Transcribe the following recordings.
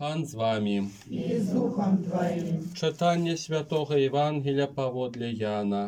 Пан з вами. І з Духом Твоїм. Читання Святого Євангелія паводле Яна.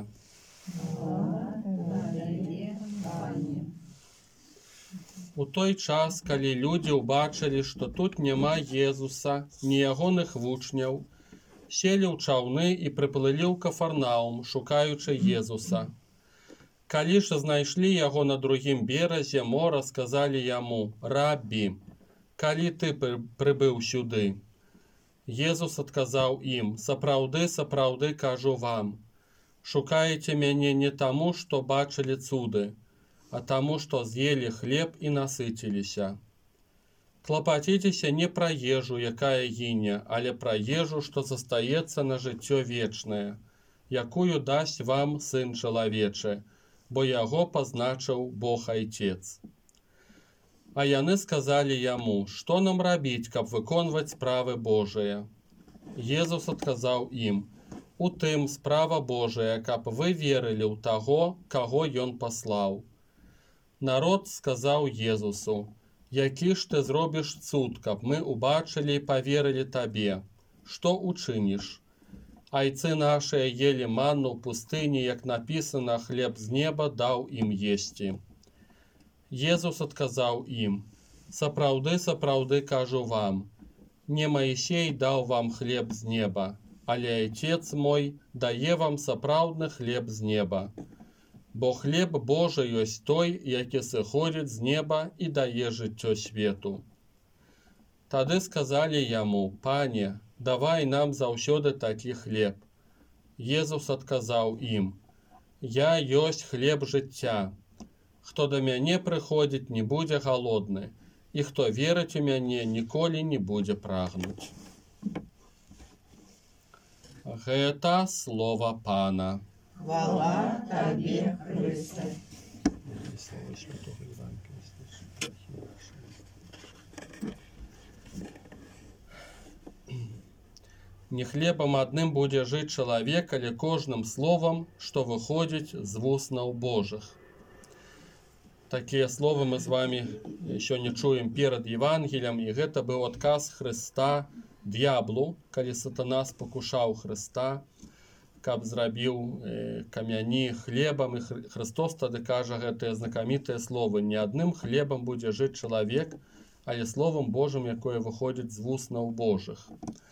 У той час, калі людзі ўбачылі, што тут няма Езуса, ні ягоных вучняў, селі ў чаўны і прыплылі ў Кафарнаум, шукаючы Езуса. Калі ж знайшлі яго на другім беразе мора, сказалі яму: «Раббі, калі ты прыбыў сюды?» Езус адказаў ім: «Сапраўды, сапраўды кажу вам, шукаеце мяне не таму, што бачылі цуды, а таму, што з'елі хлеб і насыціліся. Клапаціцеся не пра ежу, якая гіне, але пра ежу, што застаецца на жыццё вечнае, якую дасць вам Сын Чалавечы, бо яго пазначыў Бог Айцец». А яны сказалі яму: «Што нам рабіць, каб выконваць справы Божыя?» Езус адказаў ім: «У тым справа Божая, каб вы верылі ў таго, каго ён паслаў». Народ сказаў Езусу: «Які ж ты зробіш цуд, каб мы убачылі і паверылі табе? Што учыніш? Айцы нашыя елі манну ў пустыні, як напісана, хлеб з неба даў ім есці». Езус адказаў ім: «Сапраўды, сапраўды кажу вам, не Маісей даў вам хлеб з неба, але Айцец мой дае вам сапраўдны хлеб з неба. Бо хлеб Божы ёсць той, які сыходзіць з неба і дае жыццё свету». Тады сказалі яму: «Пане, давай нам заўсёды такі хлеб». Езус адказаў ім: «Я ёсць хлеб жыцця. Хто да мяне прыходзіць, не будзе галодны, і хто верыць у мяне, ніколі не будзе прагнуць». Гэта слова Пана. Хвала Табе, Христе. Не хлебам адным будзе жыць чалавек, але кожным словам, што выходзіць з вуснаў Божых. Такія словы мы з вами сёння чуем перад Евангеліем, і гэта быў адказ Хрыста д'яблу, калі сатана спакушаў Хрыста, каб зрабіў камяні хлебам, і Христос тады кажа гэтыя знакамітыя словы: «Не адным хлебам будзе жыць чалавек, але словам Божым, якое выходзіць з вуснаў Божых».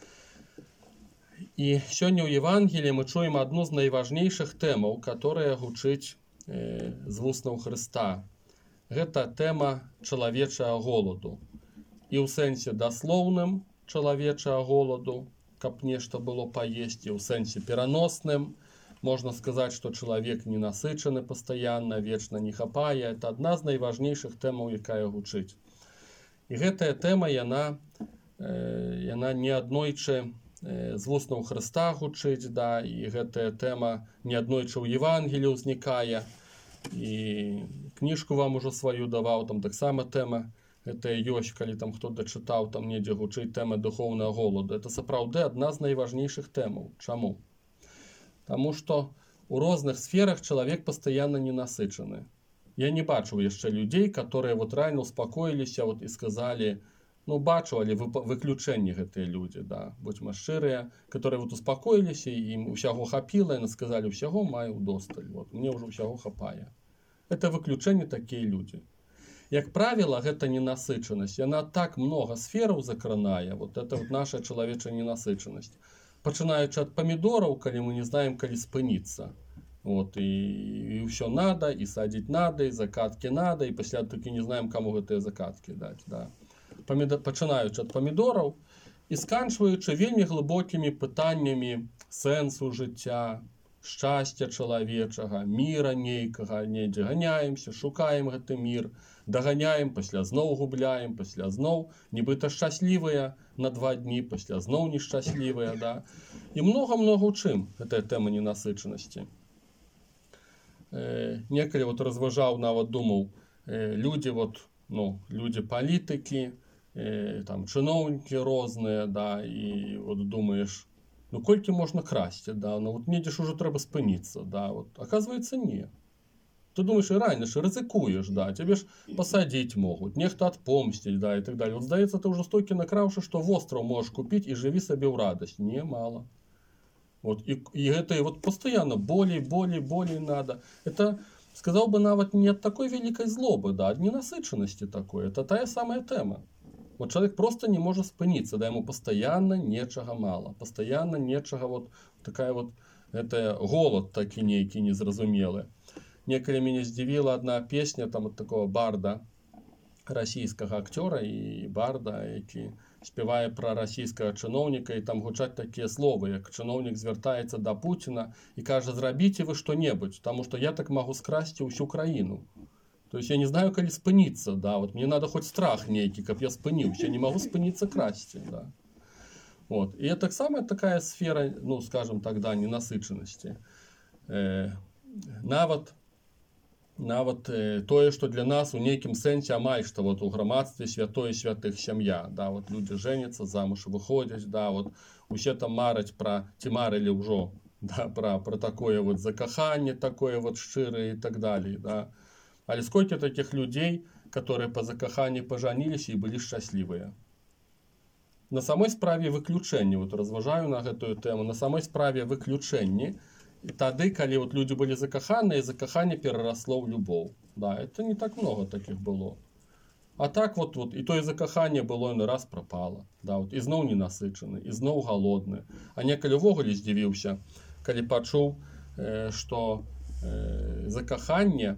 І сёння ў Евангеліі мы чуем адну з найважнейшых тэмаў, которая гучыць з вуснаў Хрыста. Гэта тэма чалавечага голаду. І ў сэнсе даслоўным чалавечага голаду, каб нешта было паесці, ў сэнсе пераносным. Можна сказаць, што чалавек ненасычаны пастаянна, вечна не хапае. Это адна з найважнейшых тэмаў, якая гучыць. І гэтая тэма, яна неаднойчы з вуснаў Хрыста гучыць, да, і гэтая тэма неаднойчы ў Евангеліі ўзнікае. І кніжку вам ужо сваю даваў, там таксама тэма гэтая ёсць, калі там хто дачытаў, там недзе гучыць тэма духоўнага голаду. Это сапраўды адна з найважнейшых тэмаў. Чаму? Таму што у розных сферах чалавек пастаянна ненасычаны. Я не бачыў яшчэ людзей, которые вот рэальна успакоіліся і сказалі: «Ну, бачу, але выключэнні гэтыя людзі, да, будзьма шчырыя, которые вот успакоіліся, ім усяго хапіла, і сказалі: «Усяго маю ўдосталь, вот, мне ўжо ўсяго хапае». Это выключэнні такія людзі. Як правіла, гэта ненасычанасць, яна так много сфераў закранае, вот это вот наша чалавечая ненасычанасць. Пачынаючы ад памідораў, калі мы не знаем, калі спыніцца. Вот, і ўсё надо, і садзіць надо, і закаткі надо, і пасля толькі не знаем, каму гэтыя закаткі даць, да. Пачынаючы ад памідораў і сканчваючы вельмі глыбокімі пытаннямі сэнсу жыцця, шчасця чалавечага, міра нейкага, недзе ганяемся, шукаем гэты мір, даганяем, пасля зноў губляем, пасля зноў нібыта шчаслівыя на 2 дні, пасля зноў нешчаслівыя, да. І многа-многа ў чым гэтая тэма ненасычанасці. Некалі вот разважаў, нават думаў, людзі палітыкі, там чыноўнікі розныя, да, і вот думаеш, ну колькі можна красці, да, ну вот недзе ж ужо трэба спыніцца, да, вот, оказывается, не. Ты думаешь, і ранеш, рызыкуеш, да, тебе ж пасадзіць могуць, нехта адпомсціць, да, і так далее. Вот здаецца, ты ўжо столькі накраўшы, што востраў можаш купіць і жыві сабе ў радасць. Не, мало. Вот, и это вот постоянно болей надо. Это, сказал бы, нават не от такой великой злобы, да, от ненасыщенности такой. Это та самая тема. Вот человек просто не может спыниться, да, ему постоянно нечага мало. Постоянно нечага, вот такая вот, это голод такі нейкі незразумелы. Некалі меня здзівіла одна песня там от такого барда, расійскага актера і барда, які спявае пра расійскага чыноўніка, і там гучаць такія словы, як чыноўнік звяртаецца да Пуціна і кажа: зрабіце вы што-небудзь, таму што я так магу скрасці ўсю краіну. То есть я не знаю, калі спыніцца, да, вот мне надо хоть страх нейкі, каб я спыніўся, не могу спыніцца красці, да. Вот. І таксама такая сфера, ну, скажем тогда, ненасычанасці. Нават тое, што для нас у нейкім сэнсе амаль што вот у грамадстве святое святых сям'я, да, вот людзі жэняцца, замуж выходзяць, да, вот усе там мараць пра, ці марылі ўжо, да, пра такое вот закаханне, такое вот шчырае і так далее, да. Але сколько таких людей, которые по закаханні пожаніліся і былі шчаслівыя. На самой справе выключэнні, вот разважаю на гэтую тему, на самой справе выключэнні, тады, калі вот люди были закаханыя, закаханне перарасло ў любоў. Да, это не так много таких было. А так вот і тое закаханне было на раз пропало. Да, вот, ізноў ненасычаны, ізноў галодны. А некалі ўвогуле здзівіўся, калі пачуў, што закаханне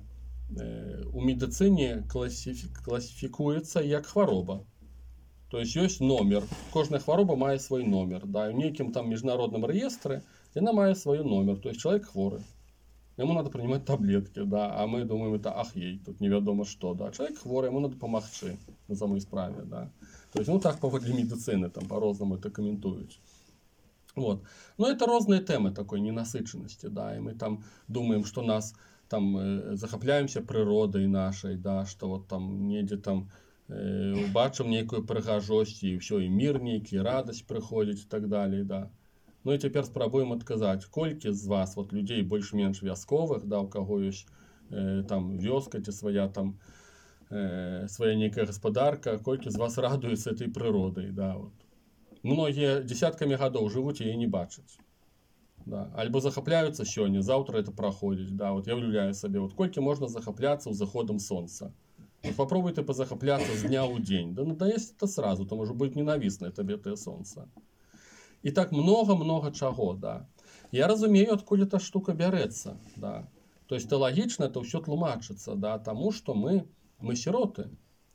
у медыцыне класіфікуецца як хвароба. То есть ёсць номер. Кожная хвароба мае свой номер. Да, у нейкім там міжнародным рэестры яна мае свой номер. То есть человек хворы. Ему надо принимать таблетки, да, а мы думаем, это ах ей, тут невядома что, да. Человек хворый, ему надо помагчы на самой справе, да. То есть, ну так паводле медицины, там по-рознаму это комментуюць. Вот. Но это разные темы такой ненасыченности, да, и мы там думаем, что нас там захапляемся природой нашей, да, что вот там недзе там убачым нейкую прыгажосць і ўсё, і мир нейкі, радасць прыходзіць і так далее, да. Ну і цяпер спрабуем адказаць, колькі з вас, вот людзей больш-менш вясковых, да, у каго ёсць там вёска ці свая там свая нейкая гаспадарка, колькі з вас радуюцца этой прыродай, да, вот. Многія дзесяткамі гадоў жывуць і яе не бачаць. Да. Альбо захапляюцца сёння, заўтра это праходзіць, да, вот я уяўляю сабе, вот колькі можна захапляцца ў заходам сонца. Вот попробуйте позахапляться с дня в день. Да надоест это сразу, то может быть ненавистное тебе это солнце. И так много-много чаго, да. Я разумею, откуда эта штука берется, да. То есть логично это все тлумачится, да, тому, что мы сироты.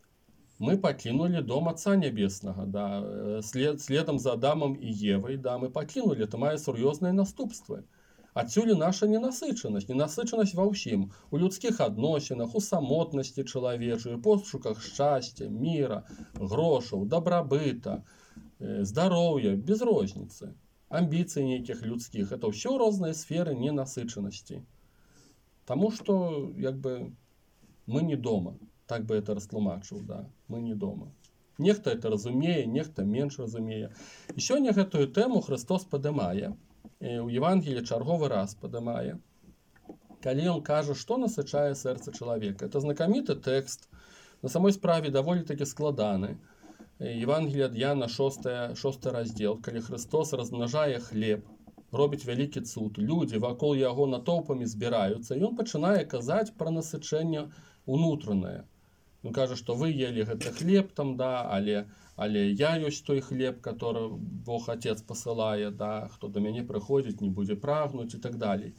Мы покинули дом Отца Небесного, да, следом за Адамом и Евой, да, мы покинули, это мае сур'ёзныя наступствы. Адсюль наша ненасычанасць ва ўсім, у людскіх адносінах, у самотнасці чалавечай, у пошуках шчасця, міра, грошаў, дабрабыта, здароўя, без розніцы, амбіцый нейкіх людскіх. Это ўсё розныя сферы ненасычанасці. Таму што, як бы, мы не дома, так бы это растлумачыў, да, мы не дома. Нехта это разумее, нехта менш разумее. І сёння гэтую тэму Христос падымае. У Евангелии чарговы раз падымае, калі он кажа, што насычае сэрца чалавека. Это знакаміты тэкст, на самой справе даволі-такі складаны. Евангелие ад Яна 6 раздзел, калі Христос размнажае хлеб, робіць вялікі цуд, людзі вакол яго натоўпамі збіраюцца, і он пачынае казаць пра насычэнне унутранае. Он кажа, што вы ели гэты хлеб там, да, але я ёсць той хлеб, который Бог Отец посылае, да, хто до мяне прыходзіць, не будзе прагнуць і так далее.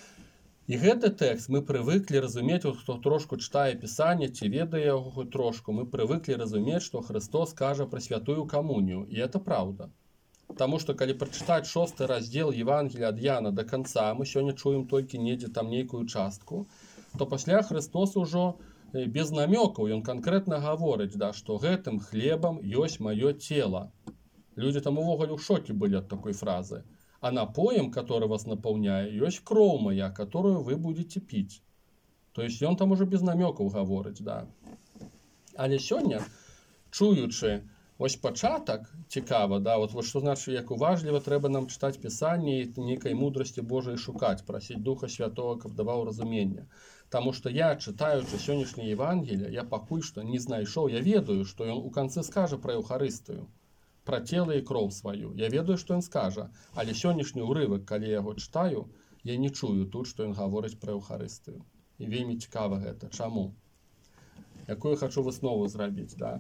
І гэты тэкст мы прывыклі разумець, вот, хто трошку чытае Пісанне, ці ведае яго хоць трошку, мы прывыклі разумець, што Христос кажа пра святую камунію, і это правда. Таму што калі прачытаць 6 раздзел Евангелия ад Яна до конца, мы сёння чуем толькі недзе там нейкую частку, то пасля Христос ужо без намёкаў, ён канкрэтна гаворыць, да, што гэтым хлебам ёсць маё цело. Люди там увогуле ў шоке былі ад такой фразы. А напоем, который вас наполняе, ёсць кроў моя, которую вы будете пить. То есть ён там уже без намёкаў гаворыць, да. Але сёння, чуючы Ось пачатак цікава, да, от што значыць, як уважліва трэба нам чытаць пісанне і нейкай мудрасці Божай шукаць, прасіць Духа Святого, каб даваў разумення. Таму што я, чытаючы сённяшняе Евангелие, я пакуль што не знайшоў, я ведаю, што ён у канцы скажа пра Еўхарыстыю, пра цела і кроў сваю. Я ведаю, што ён скажа, але сённяшні ўрывак, калі я яго чытаю, я не чую тут, што ён гаворыць пра Еўхарыстыю. І вельмі цікава гэта. Чаму? Якую хачу выснову зрабіць, да?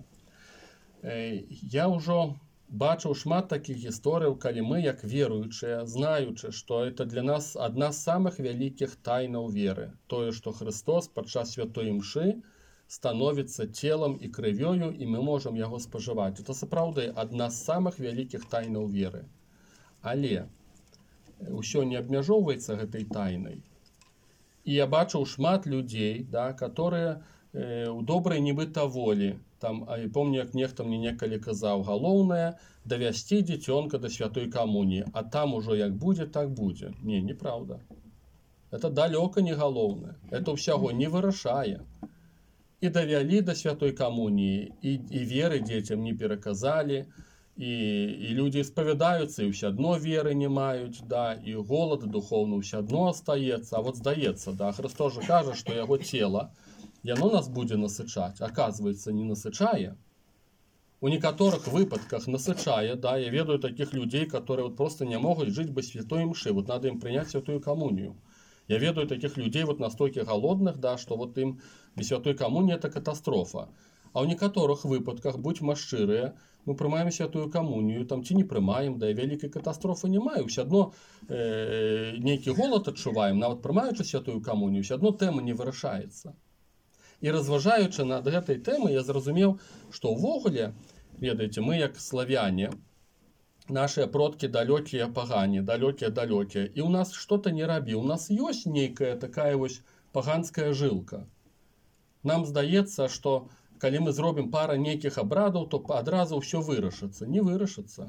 Я ўжо бачыў шмат такіх гісторыяў, калі мы, як веруючыя, знаючы, што это для нас адна з самых вялікіх тайнаў веры. Тое, што Христос падчас святой імшы становіцца целам і крывёю, і мы можам яго спажываць. Это сапраўды адна з самых вялікіх тайнаў веры. Але ўсё не абмяжоўваецца гэтай тайнай. І я бачыў шмат людзей, да, которые у добрай нібыта волі, там, помню, як нехта мне некалі казаў, галоўнае давясці дзіцёнка да святой камуніі, а там ужо як будзе, так будзе. Не, неправда. Это далёка не галоўнае. Это ўсяго не вырашае. І давялі да святой камуніі, і веры дзецям не пераказалі, і людзі спавядаюцца, і ўсё адно веры не маюць, да, і голад духоўны ўсё адно астаецца. А вот здаецца, да, Христос жа кажа, што яго цела, яно нас будзе насычаць. Аказваецца, не насычае. У некаторых выпадках насычае, да, я ведаю таких людзей, которые вот просто не могуць жыць без святой імшы, вот надо ім прыняць святую камунію. Я ведаю таких людей вот настолько голодных, да, что вот им без святой камунии это катастрофа. А ў некаторых выпадках, будьмо шчырыя, мы прымаем святую камунію, там ці не прымаем, да і вялікай катастрофы няма, ўсё адно нейкі голад адчуваем, нават прымаючы святую камунію, ўсё адно тэма не вырашаецца. І разважаючы над гэтай тэмай, я зразумеў, што ўвогуле, ведаеце, мы як славяне, нашыя продкі далёкія пагане, далёкія, і ў нас што-то не рабі. У нас ёсць нейкая такая вось паганская жылка. Нам здаецца, што калі мы зробім пара нейкіх абрадаў, то адразу ўсё вырашыцца. Не вырашыцца.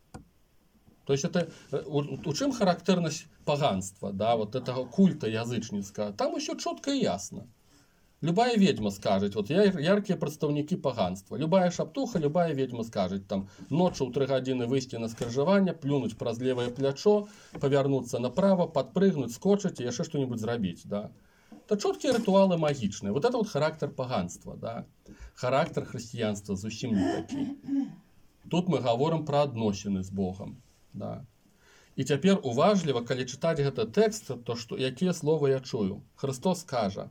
То есть это у чым характэрнасць паганства, да, вот этого культа язычніцкага? Там усё чётка і ясна. Любая ведьма скажет, вот яркие представники паганства. Любая шаптуха, любая ведьма скажет, там, ночью ў 3 гадзіны выйсці на скрыжаванне, плюнуть праз левое плячо, повернуться направо, подпрыгнуть, скочить и яшчэ что-нибудь зрабіць, да. Это чёткие ритуалы магичные. Вот это вот характер паганства, да. Характер христианства зусім не такі. Тут мы говорим про адносіны з Богом, да. І цяпер уважліва, калі чытаць гэты тэкст, то што, якія словы я чую? Христос кажа: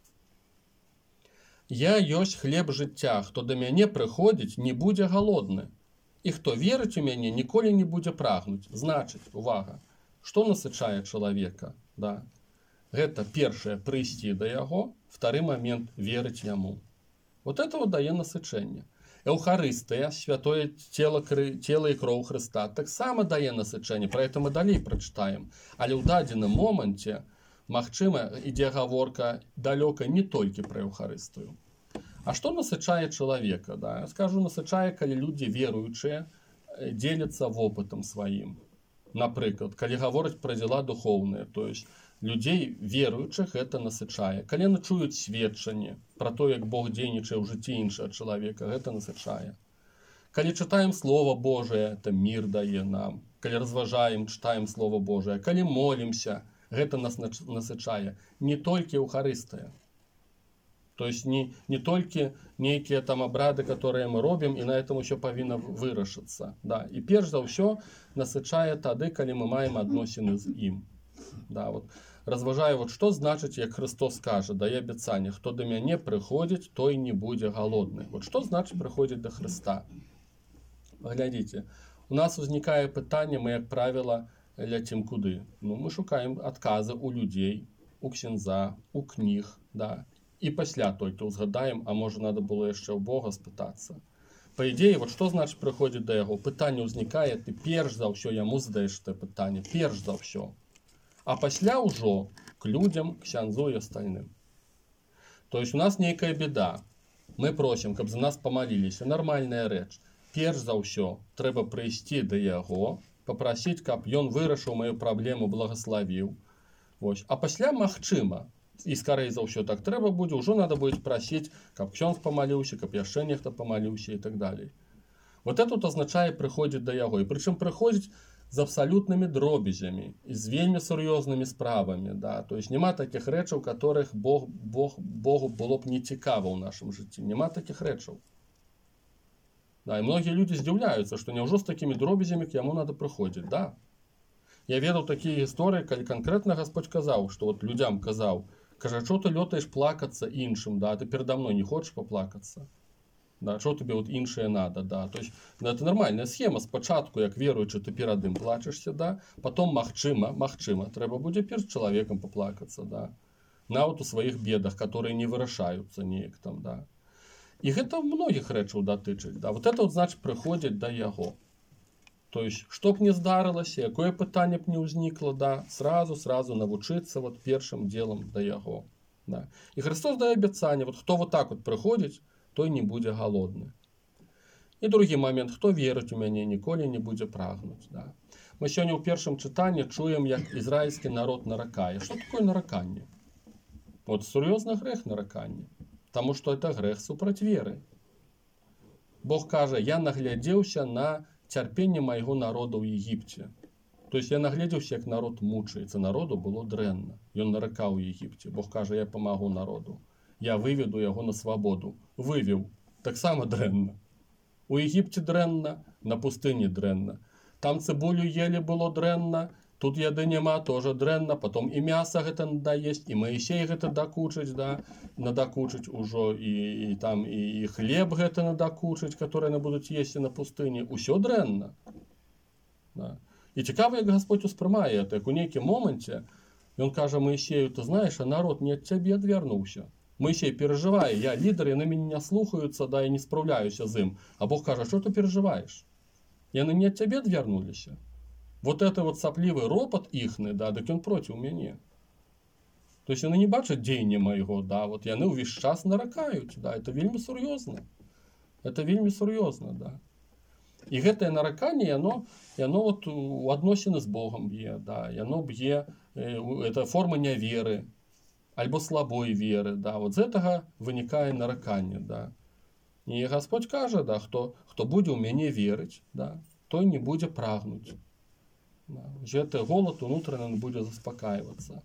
«Я ёсць хлеб жыцця, хто да мяне прыходзіць, не будзе галодны, і хто верыць у мяне, ніколі не будзе прагнуць». Значыць, увага, што насычае чалавека, да? Гэта першае, прыйсці да яго, вторы момент, верыць яму. Вот это вот дае насычэнне. Эўхарыстыя, святое цела і кроў Хрыста, таксама дае насычэнне, пра гэта мы далей прачытаем. Але ў дадзеным моманце, магчыма, ідзе гаворка далёка не толькі пра Эўхарыстыю. А што насычае чалавека? Да? Я скажу, насычае, калі людзі веруючыя дзеляцца вопытам сваім. Напрыклад, калі гавораць пра дзела духоўныя, то есть людзей веруючых гэта насычае. Калі яны чуюць сведчанне пра то, як Бог дзейнічае ў жыцці іншага чалавека, гэта насычае. Калі чытаем Слово Божие, это мир дае нам. Калі разважаем, чытаем Слово Божие. Калі молімся, гэта нас насычае. Не толькі Эўхарыстыя. То есть не толькі нейкія там абрады, которые мы робім, і на этом ўсё павінна вырашыцца. Да. І перш за ўсё насычае тады, калі мы маем адносіны з ім. Да, вот. Разважаю, вот што значыць, як Христос кажа, дае абяцанне: хто да мяне прыходзіць, той не будзе галодны. Вот што значыць прыходзіць да Христа? Глядзіце, у нас узнікае пытанне, мы, як правіла, ляцім куды? Ну, мы шукаем адказы у людзей, у ксяндза, у кніг, да. І пасля толькі ўзгадаем, а можа, надо было яшчэ ў Бога спытацца. Па ідеі, вот што значыць прыходзіць да яго? Пытанне ўзнікае, ты перш за ўсё яму задаеш гэта пытанне, перш за ўсё. А пасля ўжо к людзям, ксяндзу і астальным. То есть у нас нейкая беда. Мы просім, каб за нас памаліліся. Нармальная рэч. Перш за ўсё трэба прыйсці да яго, папрасіць, каб ён вырашыў маю праблему, благаславіў. Вось. А пасля магчыма, і скорей за ўсё так трэба будзе, ўжо надо будзе прасіць, каб ксёндз памаліўся, каб яшчэ нехта памаліўся і так далей. Вот это вот азначае прыходзіць да яго. І прычым прыходзіць з абсалютнымі дробязямі і з вельмі сур'ёзнымі справамі. Да? То есть няма такіх рэчаў, которых Богу было б не цікава ў нашым жыцці. Няма такіх рэчаў. Да, і многія людзі здзіўляюцца, што няўжо з такімі дробязямі к яму надо прыходзіць. Да. Я ведаў такія гісторыі, калі канкрэтна Гасподь казаў, што вот людзям казаў, кажа, чого ти льотаєш плакаться іншим, да, ти передо мною не хочеш поплакаться? Да, чого тобі от інше надо, да. То есть, да, це нормальна схема. Спочатку, як віруючи, ти перед ним плачешся, да, потім магчыма, треба буде перед чоловіком поплакаться, да. Нават у своїх бедах, які не вирішаються ніяк там, да. І гэта многіх рэчаў датычыць, да. Вот это вот, значит, прыходзяць да яго. То есть, што б не здарылася, якое пытанне б не ўзнікла, да, сразу навучыцца вот першым делом да яго. Да. І Христос дае абяцанне, вот хто вот так вот прыходзіць, той не будзе галодны. І другі момент, хто верыць у мяне, ніколі не будзе прагнуць. Да. Мы сёння ў першым чытанні чуем, як ізраільскі народ наракае. Што такое нараканне? Вот сур'ёзны грэх наракання. Таму што это грэх супраць веры. Бог кажа, я наглядзеўся на цярпенне майго народа ў Егіпце. То есть я наглядзеўся, як народ мучаецца. Народу было дрэнна. Ён наракаў у Егіпце. Бог кажа, я памагу народу. Я выведу яго на свабоду. Вывеў. Таксама дрэнна. У Егіпце дрэнна, на пустыні дрэнна. Там цыбулю елі было дрэнна, тут яды няма, тоже дрэнна, потом і мяса гэта надаесць, і Маісей гэта дакучыць, да, надакучыць ужо, і там і хлеб гэта надакучыць, который яны будуць есці на пустыні. Усё дрэнна. Да. І цікава, як Гасподь успрымае это, як у нейкім моманце ён кажа Маісею, ты знаеш, а народ не ад цябе адвярнуўся. Моисей переживает, я лидер, яны меня не слухаются, да, я не справляюсь з ім. А Бог каже, что ты переживаешь? Яны не от тебе отвернулись. Вот это вот сопливый ропот ихны, да, так он против меня. То есть яны не бачат дзеяння майго, да, вот яны ўвесь час наракаюць, да, это вельмі сур'ёзна. Это вельмі сур'ёзна, да. І гэтае нараканне, яно вот у адносіны з Богом б'е, да, яно б'е, это форма няверы, альбо слабой веры, да, вот з гэтага вынікае нараканне, да. І Гасподь кажа, да, хто будзе ў мяне верыць, да, той не будзе прагнуць. Да. Гэты голад унутраны будзе заспакайвацца.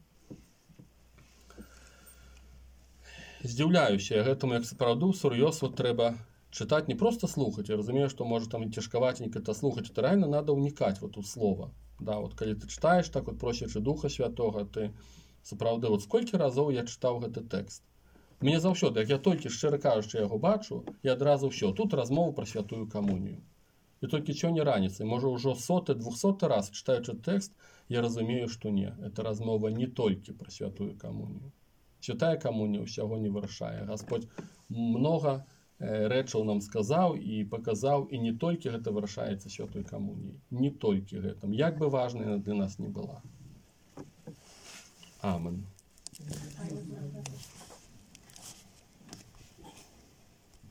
Здзіўляюся гэтаму, як сапраўды сур'ёз вот трэба чытаць, не просто слухаць. Я разумею, што можа там цяжкаватенька это слухаць, это реально надо ўнікаць вот у слова. Да, вот калі ты чытаеш так вот просячы Духа Святога, ты сапраўды, вот сколькі разоў я чытаў гэты тэкст. Мне заўсёды, як я толькі шчыра кажучы яго бачу, я адразу ўсё, тут размова пра святую камунію. І толькі сёння раніцай, можа ўжо 100-200 раз чытаючы тэкст, я разумею, што не, это размова не толькі пра святую камунію. Святая камунія ўсяго не вырашае. Гасподь многа рэчаў нам сказаў і паказаў, і не толькі гэта вырашаецца святой камуніяй, не толькі гэтым, як бы важна яна для нас не была. Amen.